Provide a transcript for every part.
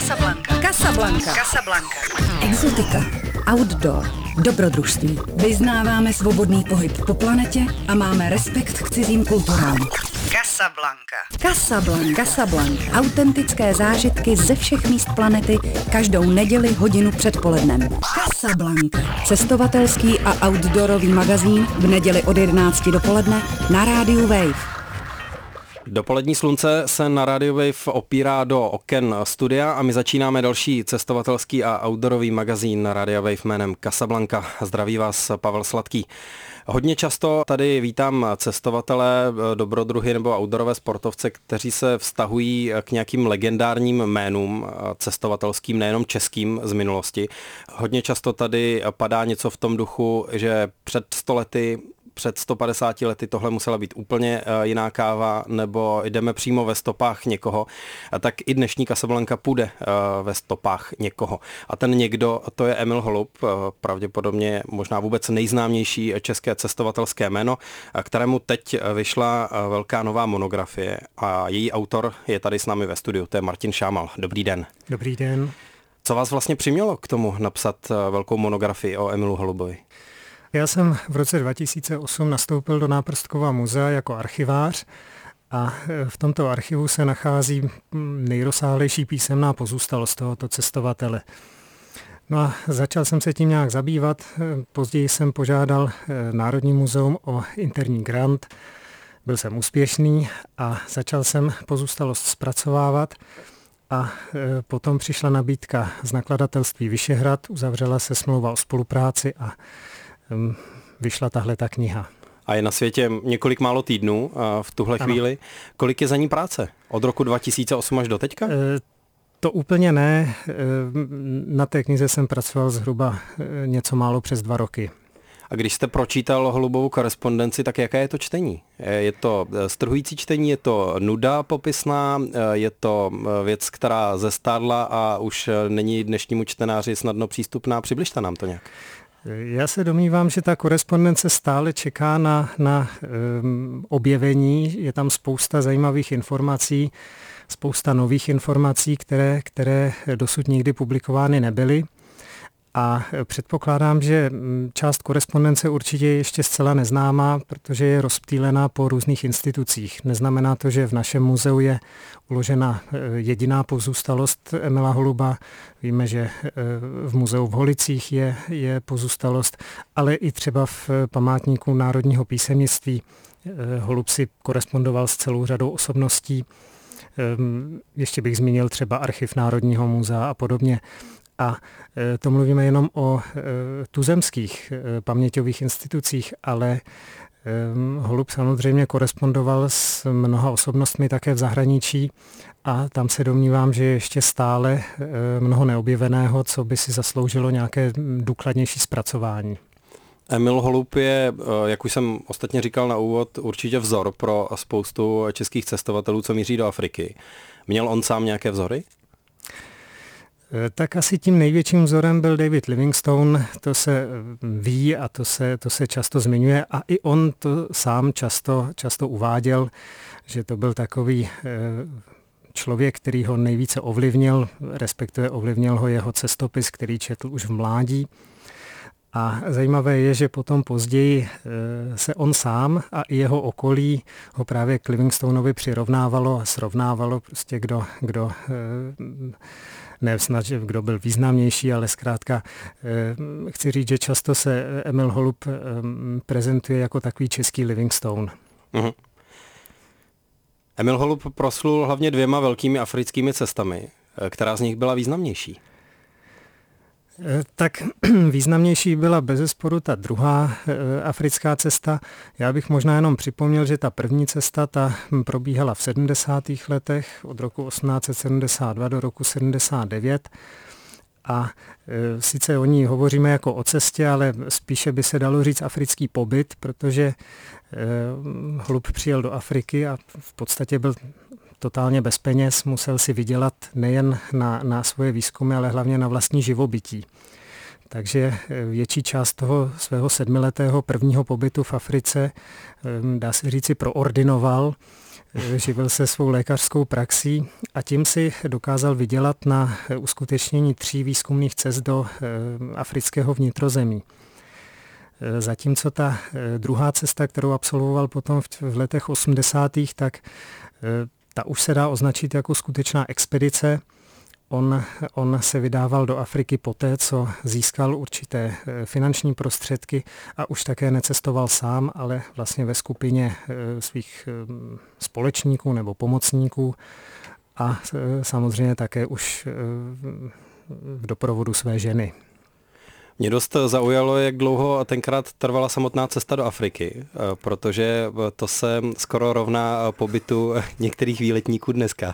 Casablanca. Exotika, outdoor, dobrodružství. Vyznáváme svobodný pohyb po planetě a máme respekt k cizím kulturám. Casablanca. Autentické zážitky ze všech míst planety každou neděli hodinu před polednem. Casablanca. Cestovatelský a outdoorový magazín v neděli od 11 dopoledne na rádiu Wave. Dopolední slunce se na Radio Wave opírá do oken studia a my začínáme další cestovatelský a outdoorový magazín na Radio Wave jménem Casablanca. Zdraví vás Pavel Sladký. Hodně často tady vítám cestovatele, dobrodruhy nebo outdoorové sportovce, kteří se vztahují k nějakým legendárním jménům cestovatelským, nejenom českým z minulosti. Hodně často tady padá něco v tom duchu, že před 100 lety, před 150 lety tohle musela být úplně jiná káva, nebo jdeme přímo ve stopách někoho, tak i dnešní Casablanca půjde ve stopách někoho. A ten někdo, to je Emil Holub, pravděpodobně možná vůbec nejznámější české cestovatelské jméno, kterému teď vyšla velká nová monografie a její autor je tady s námi ve studiu, to je Martin Šámal. Dobrý den. Dobrý den. Co vás vlastně přimělo k tomu napsat velkou monografii o Emilu Holubovi? Já jsem v roce 2008 nastoupil do Náprstkova muzea jako archivář a v tomto archivu se nachází nejrozsáhlejší písemná pozůstalost tohoto cestovatele. No a začal jsem se tím nějak zabývat, později jsem požádal Národní muzeum o interní grant, byl jsem úspěšný a začal jsem pozůstalost zpracovávat. A potom přišla nabídka z nakladatelství Vyšehrad, uzavřela se smlouva o spolupráci a vyšla tahle ta kniha. A je na světě několik málo týdnů v tuhle chvíli. Kolik je za ní práce? Od roku 2008 až do teďka? To úplně ne. Na té knize jsem pracoval zhruba něco málo přes 2 roky. A když jste pročítal Holubovu korespondenci, tak jaké je to čtení? Je to strhující čtení, je to nuda popisná, je to věc, která zestárla a už není dnešnímu čtenáři snadno přístupná? Přibližte nám to nějak. Já se domnívám, že ta korespondence stále čeká na objevení. Je tam spousta zajímavých informací, spousta nových informací, které dosud nikdy publikovány nebyly. A předpokládám, že část korespondence určitě je ještě zcela neznámá, protože je rozptýlená po různých institucích. Neznamená to, že v našem muzeu je uložena jediná pozůstalost Emila Holuba. Víme, že v muzeu v Holicích je pozůstalost, ale i třeba v památníku národního písemnictví Holub si korespondoval s celou řadou osobností. Ještě bych zmínil třeba archiv Národního muzea a podobně. A to mluvíme jenom o tuzemských paměťových institucích, ale Holub samozřejmě korespondoval s mnoha osobnostmi také v zahraničí a tam se domnívám, že je ještě stále mnoho neobjeveného, co by si zasloužilo nějaké důkladnější zpracování. Emil Holub je, jak už jsem ostatně říkal na úvod, určitě vzor pro spoustu českých cestovatelů, co míří do Afriky. Měl on sám nějaké vzory? Tak asi tím největším vzorem byl David Livingstone, to se ví a to se často zmiňuje a i on to sám často uváděl, že to byl takový člověk, který ho nejvíce ovlivnil, respektive ovlivnil ho jeho cestopis, který četl už v mládí. A zajímavé je, že potom později se on sám a i jeho okolí ho právě k Livingstoneovi přirovnávalo a srovnávalo prostě ne snad, že kdo byl významnější, ale zkrátka chci říct, že často se Emil Holub prezentuje jako takový český Livingstone. Mhm. Emil Holub proslul hlavně 2 velkými africkými cestami. Která z nich byla významnější? Tak významnější byla bezesporu ta druhá africká cesta. Já bych možná jenom připomněl, že ta první cesta ta probíhala v 70. letech od roku 1872 do roku 79 a sice o ní hovoříme jako o cestě, ale spíše by se dalo říct africký pobyt, protože Holub přijel do Afriky a v podstatě byl totálně bez peněz, musel si vydělat nejen na svoje výzkumy, ale hlavně na vlastní živobytí. Takže větší část toho svého 7letého prvního pobytu v Africe, dá se říci, proordinoval, živil se svou lékařskou praxí a tím si dokázal vydělat na uskutečnění 3 výzkumných cest do afrického vnitrozemí. Zatímco ta druhá cesta, kterou absolvoval potom v letech 80., tak ta už se dá označit jako skutečná expedice. On se vydával do Afriky poté, co získal určité finanční prostředky a už také necestoval sám, ale vlastně ve skupině svých společníků nebo pomocníků a samozřejmě také už v doprovodu své ženy. Mě dost zaujalo, jak dlouho tenkrát trvala samotná cesta do Afriky, protože to se skoro rovná pobytu některých výletníků dneska.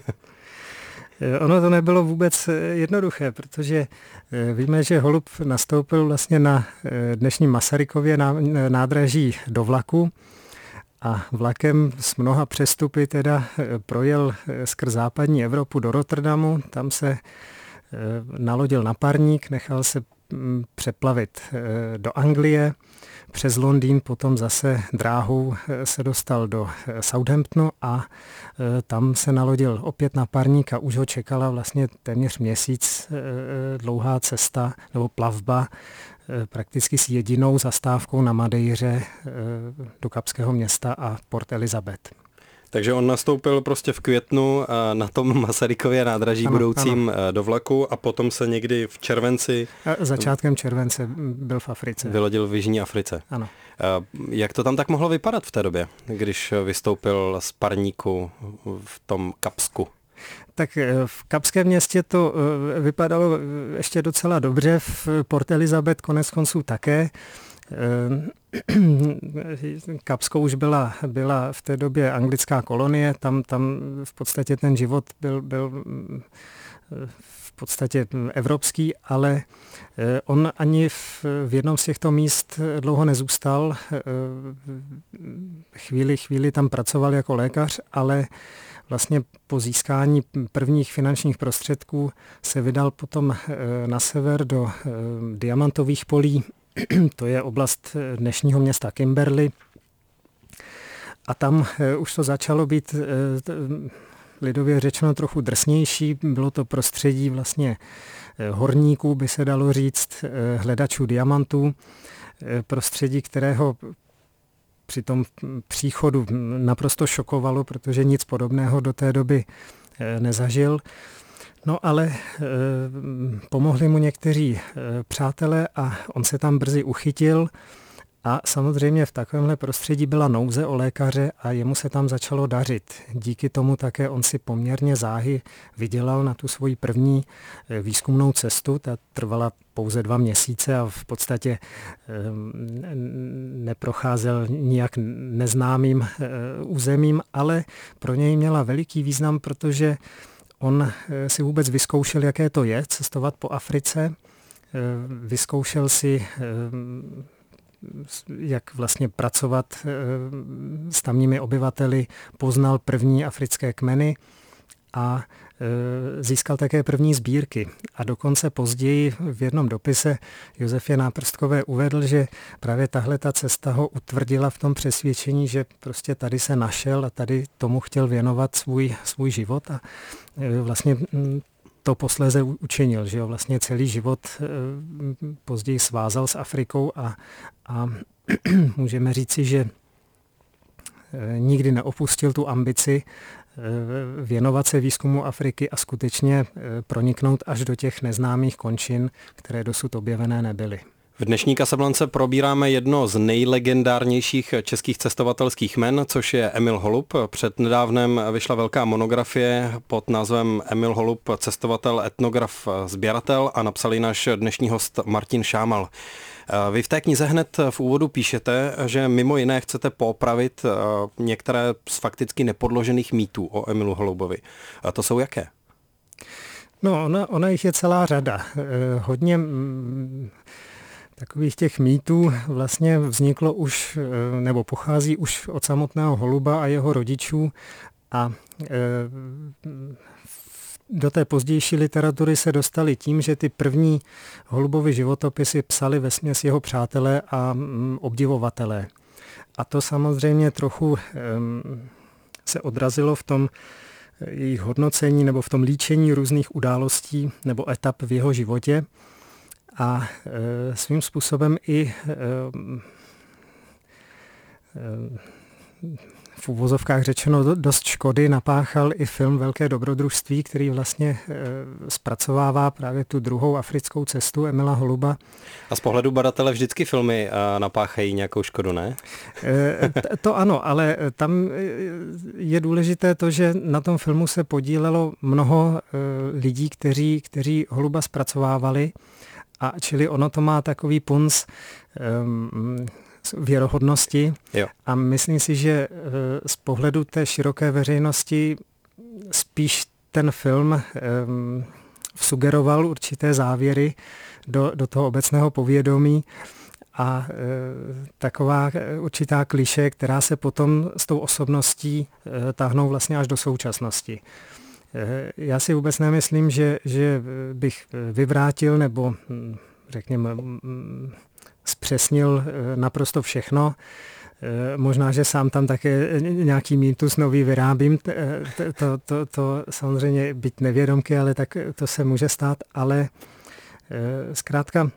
Ono to nebylo vůbec jednoduché, protože víme, že Holub nastoupil vlastně na dnešním Masarykově nádraží do vlaku a vlakem s mnoha přestupy teda projel skrz západní Evropu do Rotterdamu, tam se nalodil na parník, nechal se přeplavit do Anglie, přes Londýn potom zase dráhou se dostal do Southamptonu a tam se nalodil opět na parník a už ho čekala vlastně téměř měsíc dlouhá cesta nebo plavba prakticky s jedinou zastávkou na Madeiře do Kapského města a Port Elizabeth. Takže on nastoupil prostě v květnu na tom Masarykově nádraží budoucím do vlaku a potom se někdy v červenci... Začátkem července byl v Africe. Vylodil v Jižní Africe. Ano. Jak to tam tak mohlo vypadat v té době, když vystoupil z parníku v tom Kapsku? Tak v Kapském městě to vypadalo ještě docela dobře, v Port Elizabeth koneckonců také. Kapsko už byla v té době anglická kolonie, tam v podstatě ten život byl v podstatě evropský, ale on ani v jednom z těchto míst dlouho nezůstal. Chvíli tam pracoval jako lékař, ale vlastně po získání prvních finančních prostředků se vydal potom na sever do diamantových polí. To je oblast dnešního města Kimberley. A tam už to začalo být lidově řečeno trochu drsnější. Bylo to prostředí vlastně horníků, by se dalo říct, hledačů diamantů. Prostředí, kterého při tom příchodu naprosto šokovalo, protože nic podobného do té doby nezažil. No ale pomohli mu někteří přátelé a on se tam brzy uchytil a samozřejmě v takovémhle prostředí byla nouze o lékaře a jemu se tam začalo dařit. Díky tomu také on si poměrně záhy vydělal na tu svoji první výzkumnou cestu. Ta trvala pouze 2 měsíce a v podstatě neprocházel nijak neznámým územím, ale pro něj měla veliký význam, protože on si vůbec vyzkoušel, jaké to je cestovat po Africe. Vyzkoušel si, jak vlastně pracovat s tamními obyvateli, poznal první africké kmeny a získal také první sbírky. A dokonce později v jednom dopise Josefě Náprstkové uvedl, že právě tahle ta cesta ho utvrdila v tom přesvědčení, že prostě tady se našel a tady tomu chtěl věnovat svůj život a vlastně to posléze učinil, že jo, vlastně celý život později svázal s Afrikou a můžeme říci, že nikdy neopustil tu ambici věnovat se výzkumu Afriky a skutečně proniknout až do těch neznámých končin, které dosud objevené nebyly. V dnešní Kasablance probíráme jedno z nejlegendárnějších českých cestovatelských jmen, což je Emil Holub. Před nedávnem vyšla velká monografie pod názvem Emil Holub, cestovatel, etnograf, sběratel a napsal ji náš dnešní host Martin Šámal. Vy v té knize hned v úvodu píšete, že mimo jiné chcete poopravit některé z fakticky nepodložených mýtů o Emilu Holubovi. A to jsou jaké? No, ona jich je celá řada. Hodně takových těch mýtů vlastně vzniklo už, nebo pochází už od samotného Holuba a jeho rodičů a v do té pozdější literatury se dostali tím, že ty první Holubovy životopisy psali vesměs jeho přátelé a obdivovatelé. A to samozřejmě trochu se odrazilo v tom jejich hodnocení nebo v tom líčení různých událostí nebo etap v jeho životě. A svým způsobem i v uvozovkách řečeno dost škody napáchal i film Velké dobrodružství, který vlastně zpracovává právě tu druhou africkou cestu Emila Holuba. A z pohledu badatele vždycky filmy napáchají nějakou škodu, ne? To ano, ale tam je důležité to, že na tom filmu se podílelo mnoho lidí, kteří Holuba zpracovávali, a čili ono to má takový punc věrohodnosti. Jo. A myslím si, že z pohledu té široké veřejnosti spíš ten film sugeroval určité závěry do toho obecného povědomí a taková určitá klišé, která se potom s tou osobností táhnou vlastně až do současnosti. Já si vůbec nemyslím, že bych vyvrátil nebo řekněme zpřesnil naprosto všechno. Možná, že sám tam také nějaký mýtus nový vyrábím, to samozřejmě být nevědomky, ale tak to se může stát, ale zkrátka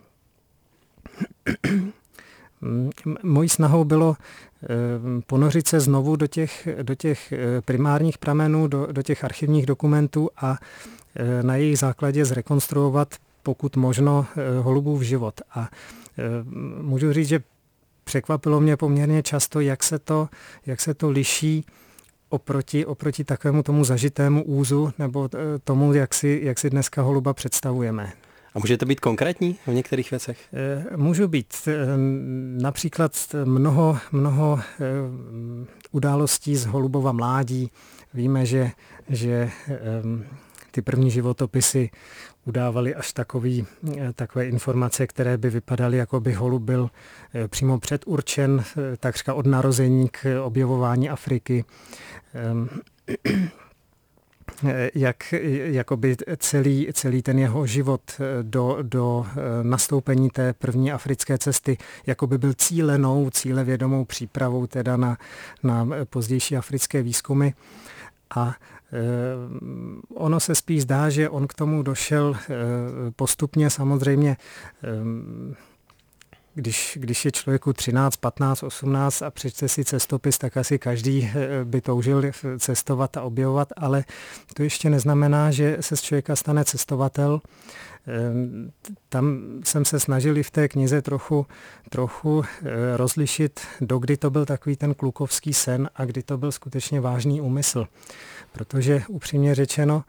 mojí snahou bylo ponořit se znovu do těch primárních pramenů, do těch archivních dokumentů a na jejich základě zrekonstruovat pokud možno Holubův život. A můžu říct, že překvapilo mě poměrně často, jak se to liší oproti takovému tomu zažitému úzu nebo tomu, jak si dneska Holuba představujeme. A můžete být konkrétní v některých věcech? Můžu být. Například mnoho událostí z Holubova mládí. Víme, že ty první životopisy udávaly až takové informace, které by vypadaly, jako by Holub byl přímo předurčen, takřka od narození k objevování Afriky. Jakoby celý ten jeho život do nastoupení té první africké cesty jakoby byl cílevědomou přípravou teda na pozdější africké výzkumy. A ono se spíš zdá, že on k tomu došel postupně. Samozřejmě, když je člověku 13, 15, 18 a přečte si cestopis, tak asi každý by toužil cestovat a objevovat, ale to ještě neznamená, že se z člověka stane cestovatel. Tam jsem se snažil i v té knize trochu rozlišit, dokdy to byl takový ten klukovský sen a kdy to byl skutečně vážný úmysl. Protože upřímně řečeno,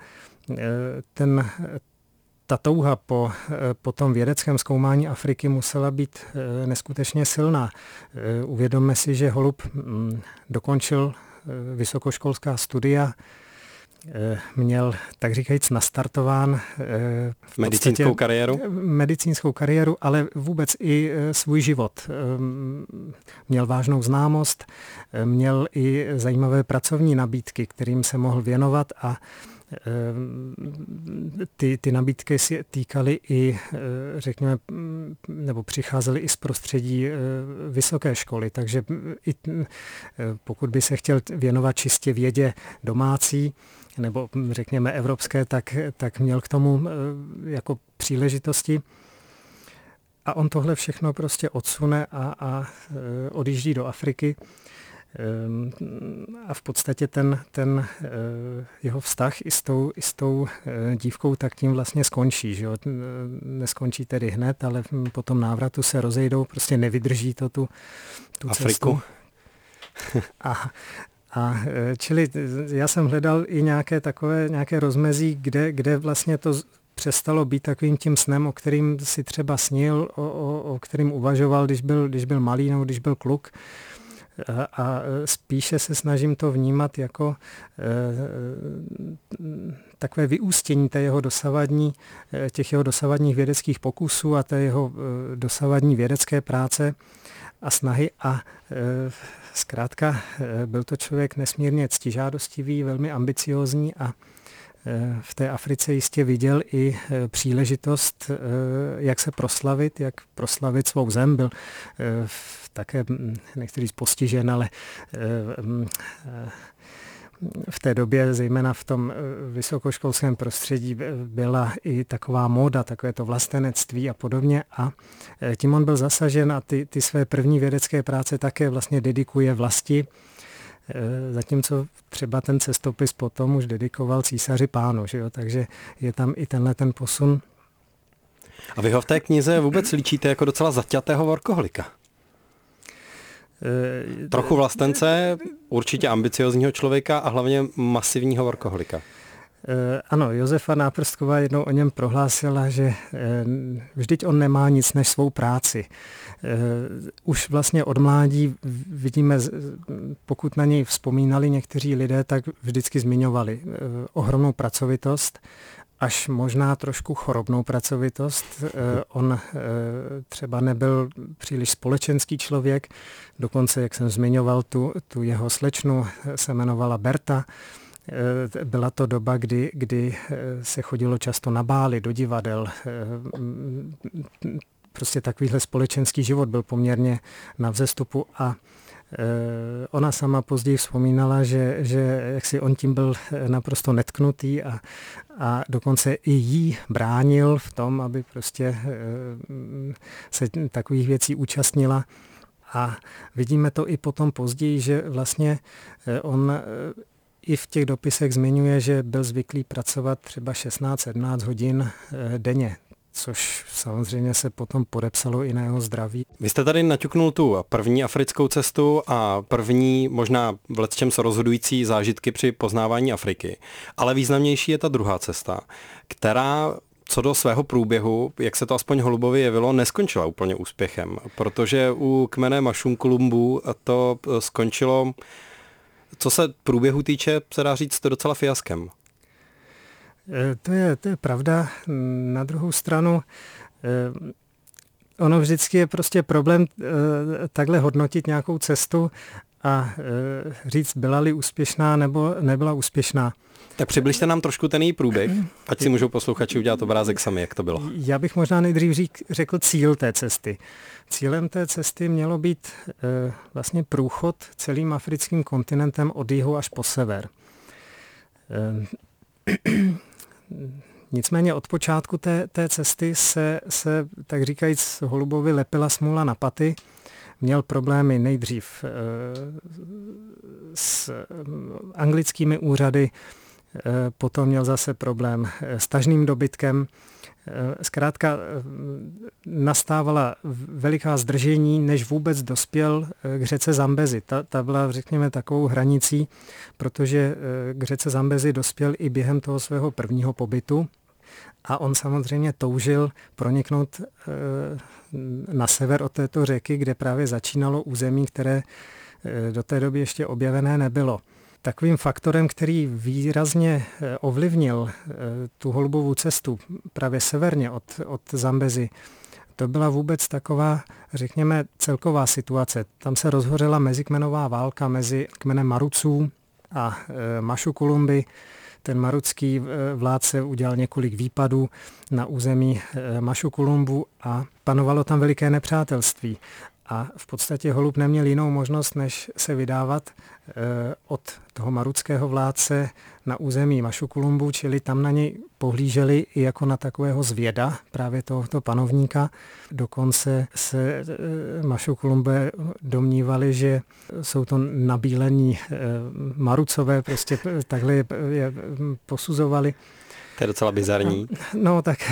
ta touha po tom vědeckém zkoumání Afriky musela být neskutečně silná. Uvědomme si, že Holub dokončil vysokoškolská studia, měl, tak říkajíc, nastartován medicínskou kariéru, ale vůbec i svůj život. Měl vážnou známost, měl i zajímavé pracovní nabídky, kterým se mohl věnovat a ty nabídky si týkaly i, řekněme, nebo přicházely i z prostředí vysoké školy, takže i pokud by se chtěl věnovat čistě vědě domácí, nebo řekněme evropské, tak měl k tomu jako příležitosti. A on tohle všechno prostě odsune a odjíždí do Afriky. A v podstatě ten jeho vztah i s tou dívkou tak tím vlastně skončí. Že jo? Neskončí tedy hned, ale po tom návratu se rozejdou, prostě nevydrží to tu Afriku. Cestu. A čili já jsem hledal i nějaké rozmezí, kde vlastně to přestalo být takovým tím snem, o kterým si třeba snil, o kterým uvažoval, když byl malý nebo když byl kluk. A spíše se snažím to vnímat jako takové vyústění těch jeho dosavadních vědeckých pokusů a té jeho dosavadní vědecké práce a snahy a zkrátka byl to člověk nesmírně ctižádostivý, velmi ambiciózní a v té Africe jistě viděl i příležitost, jak se proslavit, jak proslavit svou zem. Byl také, nechci říct postižen, ale v té době, zejména v tom vysokoškolském prostředí, byla i taková móda, takové to vlastenectví a podobně. A tím on byl zasažen a ty své první vědecké práce také vlastně dedikuje vlasti, zatímco třeba ten cestopis potom už dedikoval císaři pánu, že jo? Takže je tam i tenhle ten posun. A vy ho v té knize vůbec líčíte jako docela zaťatého workoholika? Trochu vlastence, určitě ambiciozního člověka a hlavně masivního workoholika. Ano, Josefa Náprstková jednou o něm prohlásila, že vždyť on nemá nic než svou práci. Už vlastně od mládí vidíme, pokud na něj vzpomínali někteří lidé, tak vždycky zmiňovali ohromnou pracovitost, až možná trošku chorobnou pracovitost. On třeba nebyl příliš společenský člověk, dokonce, jak jsem zmiňoval, tu jeho slečnu se jmenovala Berta. Byla to doba, kdy se chodilo často na bály, do divadel. Prostě takovýhle společenský život byl poměrně na vzestupu a ona sama později vzpomínala, že jaksi on tím byl naprosto netknutý a dokonce i jí bránil v tom, aby prostě se takových věcí účastnila. A vidíme to i potom později, že vlastně on i v těch dopisech zmiňuje, že byl zvyklý pracovat třeba 16-17 hodin denně, což samozřejmě se potom podepsalo i na jeho zdraví. Vy jste tady naťuknul tu první africkou cestu a první možná v lecčems rozhodující zážitky při poznávání Afriky. Ale významnější je ta druhá cesta, která co do svého průběhu, jak se to aspoň Holubově jevilo, neskončila úplně úspěchem, protože u kmene Mashounkulumbu to skončilo, co se průběhu týče, se dá říct, to docela fiaskem. To je pravda. Na druhou stranu, ono vždycky je prostě problém takhle hodnotit nějakou cestu a říct, byla-li úspěšná nebo nebyla úspěšná. Tak přibližte nám trošku ten její průběh, ať si můžou posluchači udělat obrázek sami, jak to bylo. Já bych možná nejdřív řekl cíl té cesty. Cílem té cesty mělo být vlastně průchod celým africkým kontinentem od jihu až po sever. Nicméně od počátku té cesty se tak říkajíc Holubovi lepila smůla na paty. Měl problémy nejdřív s anglickými úřady, potom měl zase problém s tažným dobytkem. Zkrátka nastávala veliká zdržení, než vůbec dospěl k řece Zambezi. Ta byla, řekněme, takovou hranicí, protože k řece Zambezi dospěl i během toho svého prvního pobytu. A on samozřejmě toužil proniknout na sever od této řeky, kde právě začínalo území, které do té doby ještě objevené nebylo. Takovým faktorem, který výrazně ovlivnil tu Holubovu cestu právě severně od Zambezi, to byla vůbec taková, řekněme, celková situace. Tam se rozhořela mezikmenová válka mezi kmenem Maruců a Mashounkulumby. Ten marucký vládce udělal několik výpadů na území Mashounkulumbu a panovalo tam veliké nepřátelství. A v podstatě Holub neměl jinou možnost, než se vydávat od toho maruckého vládce na území Mashounkulumbu, čili tam na něj pohlíželi i jako na takového zvěda, právě tohoto panovníka. Dokonce se Mashounkulumbe domnívali, že jsou to nabílení Marucové, prostě takhle je posuzovali. To je docela bizarní. No tak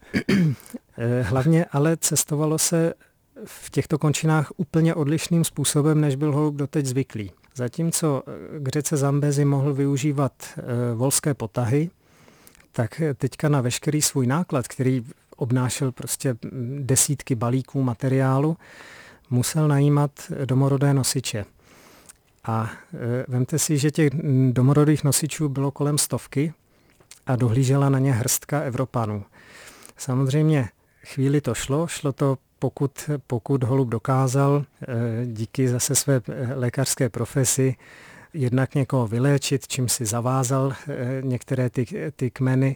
hlavně ale cestovalo se v těchto končinách úplně odlišným způsobem, než byl Holub doteď zvyklý. Zatímco k řece Zambezi mohl využívat volské potahy, tak teďka na veškerý svůj náklad, který obnášel prostě desítky balíků materiálu, musel najímat domorodé nosiče. A vemte si, že těch domorodých nosičů bylo kolem 100 a dohlížela na ně hrstka Evropanů. Samozřejmě chvíli to šlo to pokud Holub dokázal díky zase své lékařské profesi jednak někoho vyléčit, čím si zavázal některé ty kmeny,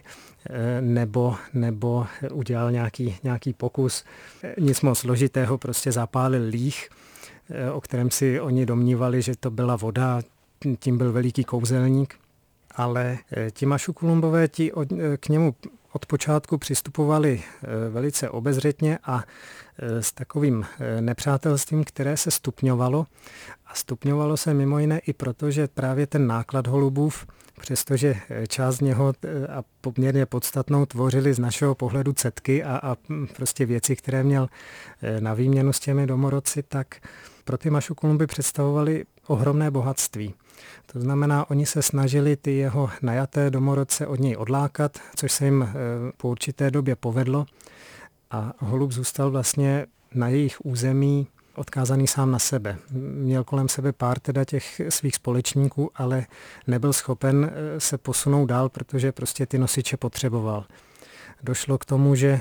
nebo udělal nějaký pokus. Nic moc složitého, prostě zapálil líh, o kterém si oni domnívali, že to byla voda, tím byl veliký kouzelník. Ale ti Mašukulumbové k němu od počátku přistupovali velice obezřetně a s takovým nepřátelstvím, které se stupňovalo. A stupňovalo se mimo jiné i proto, že právě ten náklad holubův, přestože část z něho a poměrně podstatnou tvořili z našeho pohledu cetky a prostě věci, které měl na výměnu s těmi domorodci, tak pro ty Mašukulumby představovali ohromné bohatství. To znamená, oni se snažili ty jeho najaté domorodce od něj odlákat, což se jim po určité době povedlo. A holub zůstal vlastně na jejich území odkázaný sám na sebe. Měl kolem sebe pár teda těch svých společníků, ale nebyl schopen se posunout dál, protože prostě ty nosiče potřeboval. Došlo k tomu, že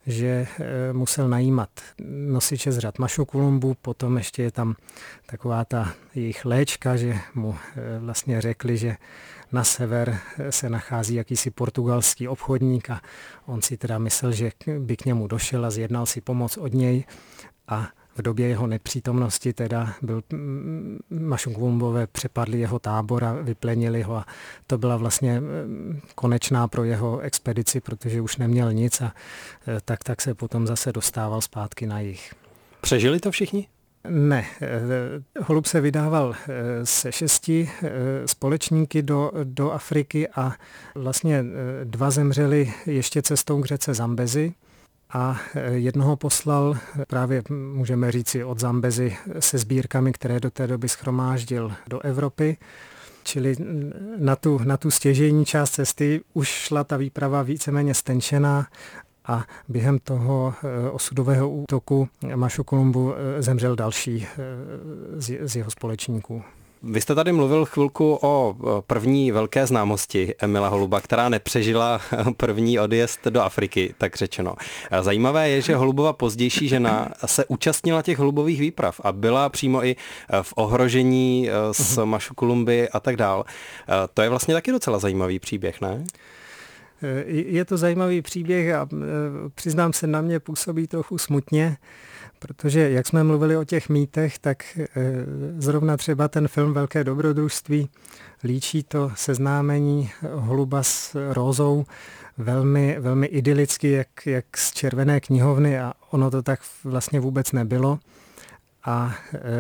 musel najímat nosiče z řad Mašukulumbu, potom ještě je tam taková ta jejich léčka, že mu vlastně řekli, že na sever se nachází jakýsi portugalský obchodník a on si teda myslel, že by k němu došel a zjednal si pomoc od něj a v době jeho nepřítomnosti teda Mašukulumbové přepadli jeho tábor a vyplenili ho a to byla vlastně konečná pro jeho expedici, protože už neměl nic a tak se potom zase dostával zpátky na jih. Přežili to všichni? Ne. Holub se vydával se 6 společníky do Afriky a vlastně 2 zemřeli ještě cestou k řece Zambezi. A jednoho poslal právě, můžeme říci, od Zambezi se sbírkami, které do té doby shromáždil do Evropy. Čili na tu stěžejní část cesty už šla ta výprava víceméně stenčená a během toho osudového útoku Mašukulumbu zemřel další z jeho společníků. Vy jste tady mluvil chvilku o první velké známosti Emila Holuba, která nepřežila první odjezd do Afriky, tak řečeno. Zajímavé je, že Holubova pozdější žena se účastnila těch holubových výprav a byla přímo i v ohrožení s Mašukulumby a tak dál. To je vlastně taky docela zajímavý příběh, ne? Je to zajímavý příběh a přiznám se, na mě působí trochu smutně, protože jak jsme mluvili o těch mýtech, tak zrovna třeba ten film Velké dobrodružství líčí to seznámení holuba s rózou velmi, velmi idylicky, jak z červené knihovny a ono to tak vlastně vůbec nebylo. A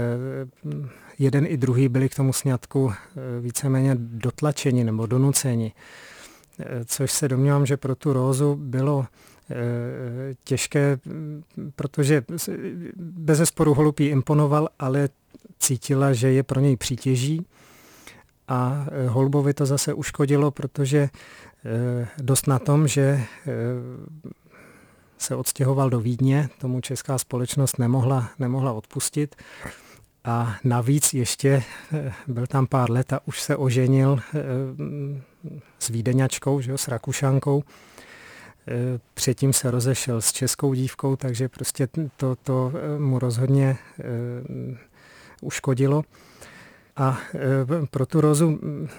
jeden i druhý byli k tomu sňatku víceméně dotlačeni nebo donuceni. Což se domnívám, že pro tu rózu bylo těžké, protože bezesporu holub jí imponoval, ale cítila, že je pro něj přítěží a holubovi to zase uškodilo, protože dost na tom, že se odstěhoval do Vídně, tomu česká společnost nemohla odpustit. A navíc ještě byl tam pár let a už se oženil s Vídeňačkou, že jo, s Rakušankou. Předtím se rozešel s českou dívkou, takže prostě to mu rozhodně uškodilo. A pro tu Rozu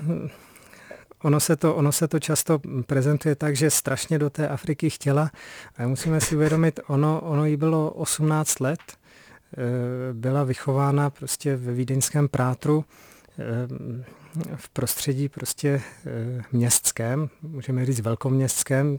ono se to často prezentuje tak, že strašně do té Afriky chtěla. A musíme si uvědomit, ono jí bylo 18 let, byla vychována prostě ve vídeňském Prátru v prostředí prostě městském, můžeme říct velkoměstském,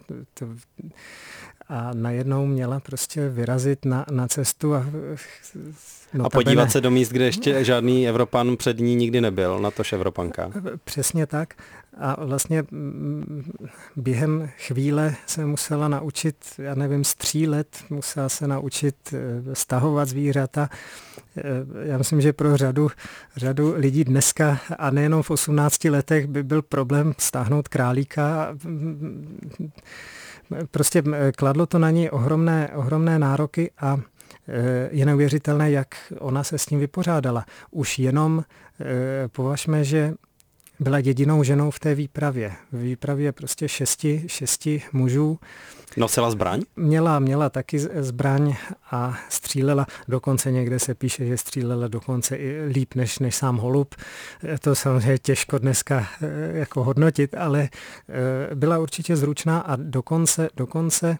a najednou měla prostě vyrazit na cestu a podívat se do míst, kde ještě žádný Evropan před ní nikdy nebyl, natož Evropanka. Přesně tak. A vlastně během chvíle se musela naučit, já nevím, střílet, musela se naučit stahovat zvířata. Já myslím, že pro řadu lidí dneska a nejenom v 18 letech by byl problém stáhnout králíka. Prostě kladlo to na ní ohromné nároky a je neuvěřitelné, jak ona se s tím vypořádala. Už jenom považme, že byla jedinou ženou v té výpravě. V výpravě prostě šesti mužů. Nosila zbraň? Měla taky zbraň a střílela. Dokonce někde se píše, že střílela dokonce i líp než sám holub. To samozřejmě těžko dneska jako hodnotit, ale byla určitě zručná a dokonce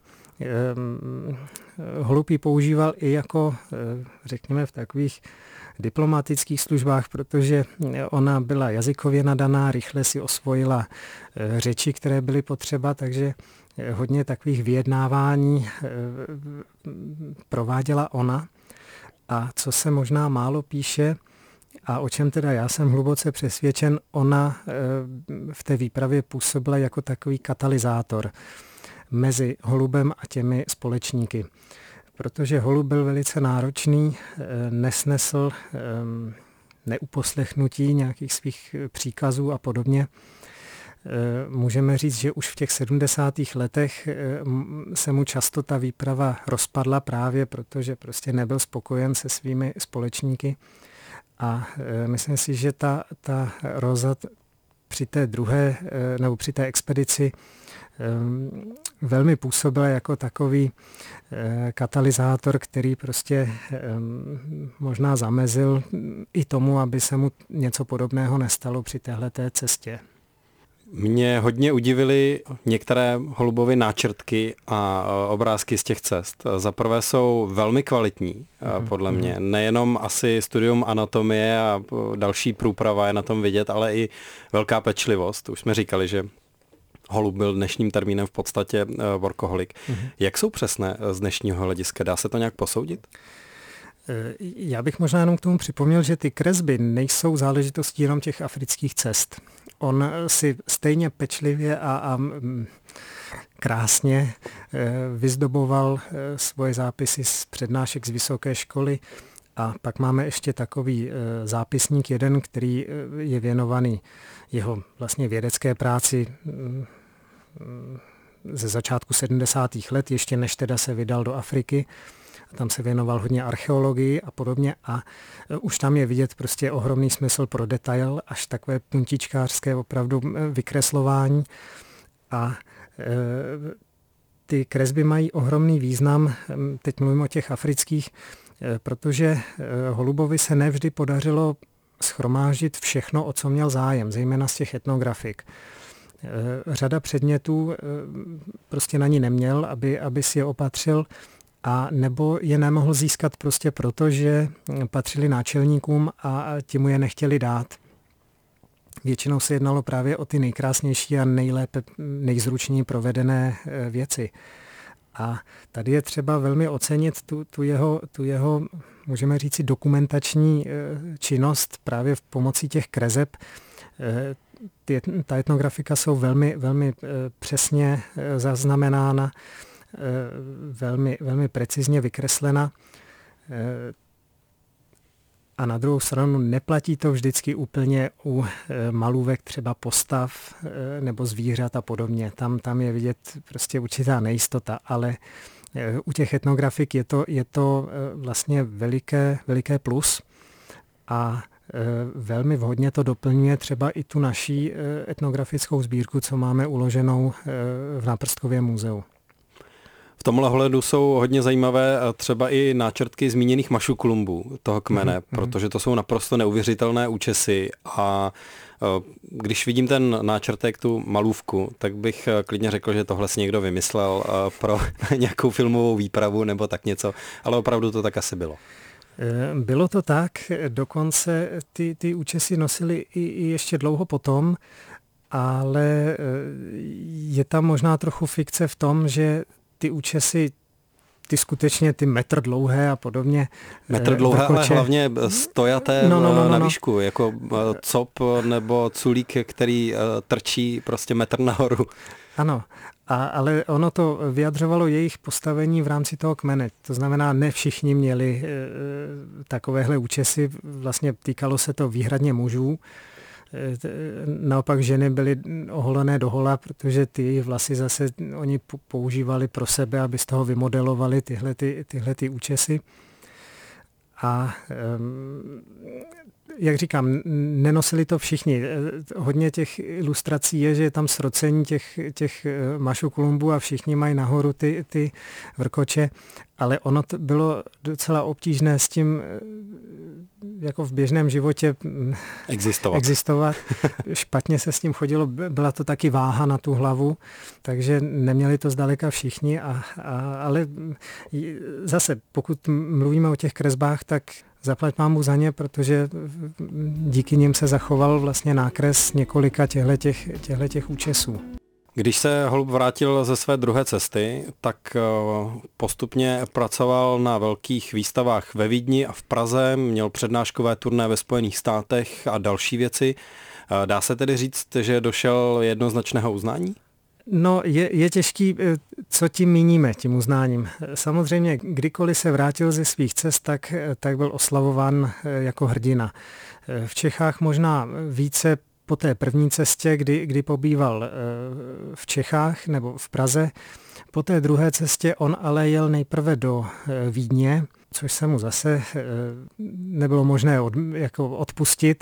holub ji používal i jako, řekněme, v takových diplomatických službách, protože ona byla jazykově nadaná, rychle si osvojila řeči, které byly potřeba, takže hodně takových vyjednávání prováděla ona. A co se možná málo píše, a o čem teda já jsem hluboce přesvědčen, ona v té výpravě působila jako takový katalyzátor mezi holubem a těmi společníky. Protože holub byl velice náročný, nesnesl neuposlechnutí nějakých svých příkazů a podobně. Můžeme říct, že už v těch 70. letech se mu často ta výprava rozpadla právě protože prostě nebyl spokojen se svými společníky. A myslím si, že ta Rosa při té druhé nebo při té expedici velmi působila jako takový katalyzátor, který prostě možná zamezil i tomu, aby se mu něco podobného nestalo při téhleté cestě. Mě hodně udivily některé holubovy náčrtky a obrázky z těch cest. Za prvé jsou velmi kvalitní, podle mě. Nejenom asi studium anatomie a další průprava je na tom vidět, ale i velká pečlivost. Už jsme říkali, že holub byl dnešním termínem v podstatě workoholik. Jak jsou přesné z dnešního hlediska? Dá se to nějak posoudit? Já bych možná jenom k tomu připomněl, že ty kresby nejsou záležitostí jenom těch afrických cest. On si stejně pečlivě a krásně vyzdoboval svoje zápisy z přednášek z vysoké školy a pak máme ještě takový zápisník jeden, který je věnovaný jeho vlastně vědecké práci ze začátku 70. let, ještě než teda se vydal do Afriky. Tam se věnoval hodně archeologii a podobně a už tam je vidět prostě ohromný smysl pro detail, až takové puntičkářské opravdu vykreslování. A ty kresby mají ohromný význam, teď mluvím o těch afrických, protože holubovi se nevždy podařilo shromáždit všechno, o co měl zájem, zejména z těch etnografik. Řada předmětů prostě na ní neměl, aby si je opatřil, a nebo je nemohl získat prostě proto, že patřili náčelníkům a ti mu je nechtěli dát. Většinou se jednalo právě o ty nejkrásnější a nejlépe, nejzručněji provedené věci. A tady je třeba velmi ocenit tu jeho, můžeme říci, dokumentační činnost právě v pomocí těch kreseb. Ta etnografika jsou velmi, velmi přesně zaznamenána, velmi precizně vykreslena. A na druhou stranu neplatí to vždycky úplně u malůvek třeba postav nebo zvířat a podobně. Tam je vidět prostě určitá nejistota, ale u těch etnografik je to vlastně veliké plus a velmi vhodně to doplňuje třeba i tu naší etnografickou sbírku, co máme uloženou v Náprstkově muzeu. V tomhle ohledu jsou hodně zajímavé třeba i náčrtky zmíněných mašuklumbů toho kmene, protože to jsou naprosto neuvěřitelné účesy a když vidím ten náčrtek, tu malůvku, tak bych klidně řekl, že tohle si někdo vymyslel pro nějakou filmovou výpravu nebo tak něco, ale opravdu to tak asi bylo. Bylo to tak, dokonce ty účesy nosili i ještě dlouho potom, ale je tam možná trochu fikce v tom, že ty účesy, ty skutečně ty metr dlouhé a podobně. Metr dlouhé, ale hlavně stojaté na výšku, jako cop nebo culík, který trčí prostě metr nahoru. Ano, ale ono to vyjadřovalo jejich postavení v rámci toho kmene. To znamená, ne všichni měli takovéhle účesy, vlastně týkalo se to výhradně mužů. Naopak ženy byly oholené dohola, protože ty jejich vlasy zase oni používali pro sebe, aby z toho vymodelovali tyhle účesy. A Jak říkám, nenosili to všichni. Hodně těch ilustrací je, že je tam srocení těch mašů Kolumbů a všichni mají nahoru ty vrkoče, ale ono bylo docela obtížné s tím jako v běžném životě existovat. Špatně se s tím chodilo, byla to taky váha na tu hlavu, takže neměli to zdaleka všichni, ale zase pokud mluvíme o těch kresbách, tak zaplať pámu za ně, protože díky nim se zachoval vlastně nákres několika těchto účesů. Když se Holub vrátil ze své druhé cesty, tak postupně pracoval na velkých výstavách ve Vídni a v Praze, měl přednáškové turné ve Spojených státech a další věci. Dá se tedy říct, že došel jednoznačného uznání? No, je těžký, co tím míníme, tím uznáním. Samozřejmě, kdykoliv se vrátil ze svých cest, tak byl oslavován jako hrdina. V Čechách možná více po té první cestě, kdy pobýval v Čechách nebo v Praze. Po té druhé cestě on ale jel nejprve do Vídně, což se mu zase nebylo možné odpustit,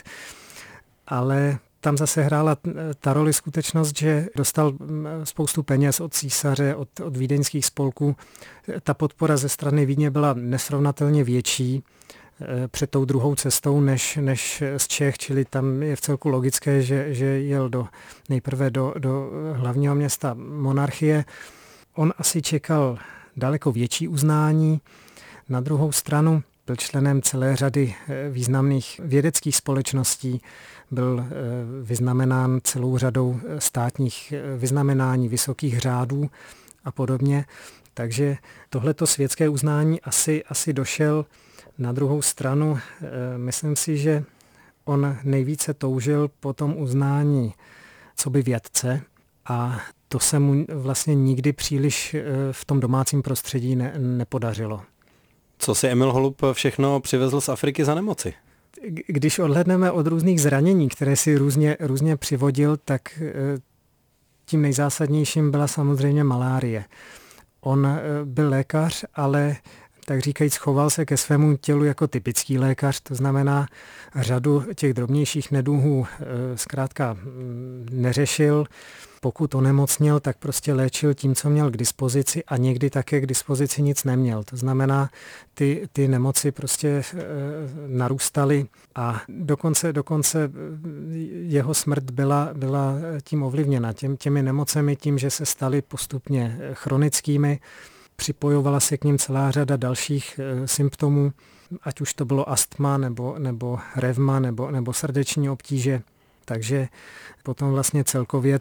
ale tam zase hrála ta roli skutečnost, že dostal spoustu peněz od císaře, od vídeňských spolků. Ta podpora ze strany Vídně byla nesrovnatelně větší před tou druhou cestou než z Čech, čili tam je vcelku logické, že jel nejprve do hlavního města monarchie. On asi čekal daleko větší uznání. Na druhou stranu byl členem celé řady významných vědeckých společností, byl vyznamenán celou řadou státních vyznamenání, vysokých řádů a podobně. Takže tohleto světské uznání asi došel. Na druhou stranu, myslím si, že on nejvíce toužil po tom uznání coby vědce a to se mu vlastně nikdy příliš v tom domácím prostředí nepodařilo. Co si Emil Holub všechno přivezl z Afriky za nemoci? Když odhlédneme od různých zranění, které si různě přivodil, tak tím nejzásadnějším byla samozřejmě malárie. On byl lékař, ale tak říkajíc choval se ke svému tělu jako typický lékař, to znamená řadu těch drobnějších neduhů zkrátka neřešil. Pokud onemocněl, tak prostě léčil tím, co měl k dispozici a někdy také k dispozici nic neměl. To znamená, ty nemoci prostě narůstaly a dokonce jeho smrt byla tím ovlivněna. Těmi nemocemi, tím, že se staly postupně chronickými, připojovala se k ním celá řada dalších symptomů, ať už to bylo astma, nebo revma, nebo srdeční obtíže. Takže potom vlastně celkově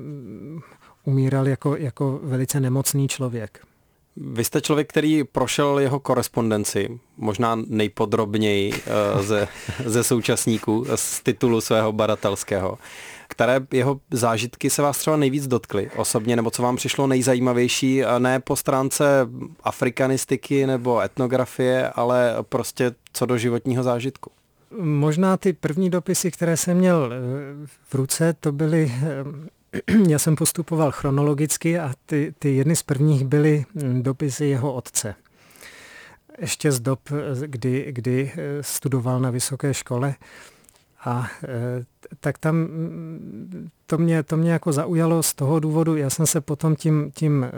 umíral jako velice nemocný člověk. Vy jste člověk, který prošel jeho korespondenci, možná nejpodrobněji ze současníků z titulu svého badatelského. Které jeho zážitky se vás třeba nejvíc dotkly osobně, nebo co vám přišlo nejzajímavější, ne po stránce afrikanistiky nebo etnografie, ale prostě co do životního zážitku? Možná ty první dopisy, které jsem měl v ruce, to byly, já jsem postupoval chronologicky a ty jedny z prvních byly dopisy jeho otce. Ještě z dob, kdy studoval na vysoké škole. A tak tam to mě jako zaujalo z toho důvodu, já jsem se potom tím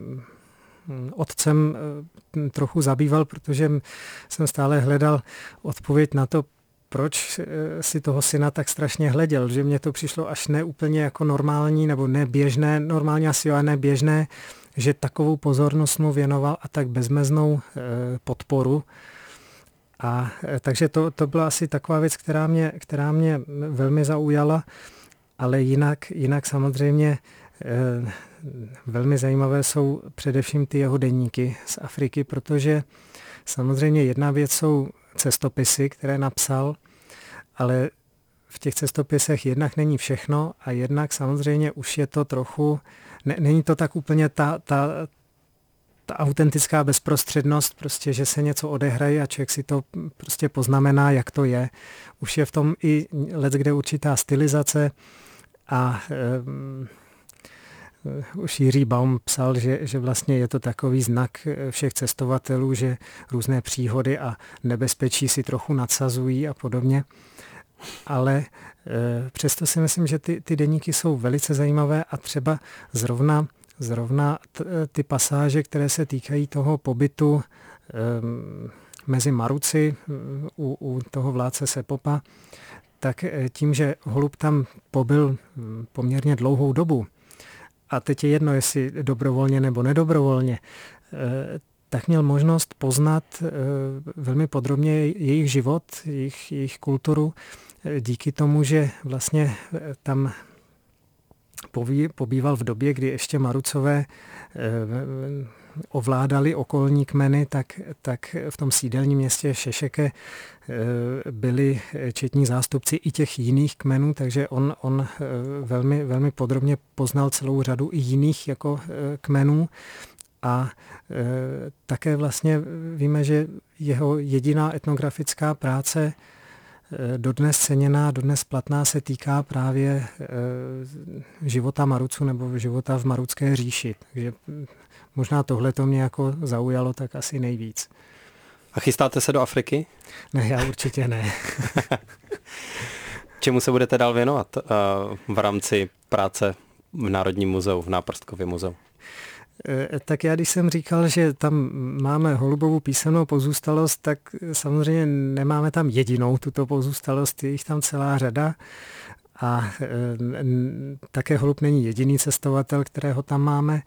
otcem trochu zabýval, protože jsem stále hledal odpověď na to, proč si toho syna tak strašně hleděl, že mně to přišlo až ne úplně jako normální, nebo neběžné, normálně asi ale neběžné, že takovou pozornost mu věnoval a tak bezmeznou podporu. A takže to byla asi taková věc, která mě velmi zaujala, ale jinak samozřejmě velmi zajímavé jsou především ty jeho deníky z Afriky, protože samozřejmě jedna věc jsou cestopisy, které napsal, ale v těch cestopisech jednak není všechno a jednak samozřejmě už je to trochu, není to tak úplně ta autentická bezprostřednost, prostě, že se něco odehraje a člověk si to prostě poznamená, jak to je. Už je v tom i leckde určitá stylizace a už Jiří Baum psal, že vlastně je to takový znak všech cestovatelů, že různé příhody a nebezpečí si trochu nadsazují a podobně. ale přesto si myslím, že ty deníky jsou velice zajímavé a třeba zrovna ty pasáže, které se týkají toho pobytu mezi Maruci u toho vládce Sepopa, tak tím, že holub tam pobyl poměrně dlouhou dobu, a teď je jedno, jestli dobrovolně nebo nedobrovolně, tak měl možnost poznat velmi podrobně jejich život, jejich kulturu, díky tomu, že vlastně tam pobýval v době, kdy ještě Marucové ovládali okolní kmeny, tak v tom sídelním městě Šešeke byli četní zástupci i těch jiných kmenů, takže on velmi, velmi podrobně poznal celou řadu i jiných jako kmenů. A také vlastně víme, že jeho jediná etnografická práce dodnes ceněná, dodnes platná se týká právě života Maruců nebo života v Marucké říši. Takže možná tohle to mě jako zaujalo tak asi nejvíc. A chystáte se do Afriky? Ne, já určitě ne. Čemu se budete dál věnovat v rámci práce v Národním muzeu, v Náprskově muzeu? Tak já, když jsem říkal, že tam máme holubovu písemnou pozůstalost, tak samozřejmě nemáme tam jedinou tuto pozůstalost, je jich tam celá řada. A také holub není jediný cestovatel, kterého tam máme.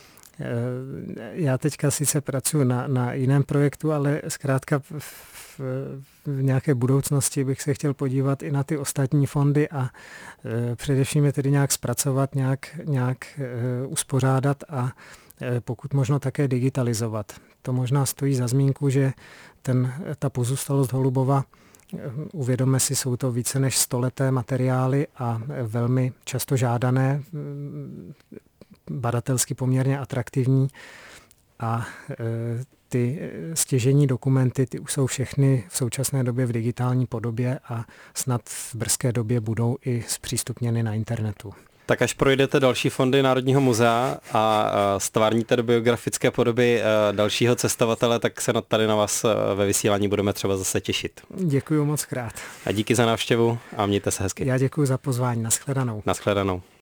Já teďka sice pracuji na jiném projektu, ale zkrátka v nějaké budoucnosti bych se chtěl podívat i na ty ostatní fondy a především je tedy nějak zpracovat, nějak uspořádat a pokud možno také digitalizovat. To možná stojí za zmínku, že ta pozůstalost holubova, uvědomme si, jsou to více než 100leté materiály a velmi často žádané, badatelsky poměrně atraktivní a ty stěžejní dokumenty, ty už jsou všechny v současné době v digitální podobě a snad v brzké době budou i zpřístupněny na internetu. Tak až projdete další fondy Národního muzea a stvárníte do biografické podoby dalšího cestovatele, tak se tady na vás ve vysílání budeme třeba zase těšit. Děkuji moc krát. A díky za návštěvu a mějte se hezky. Já děkuji za pozvání. Nashledanou. Nashledanou.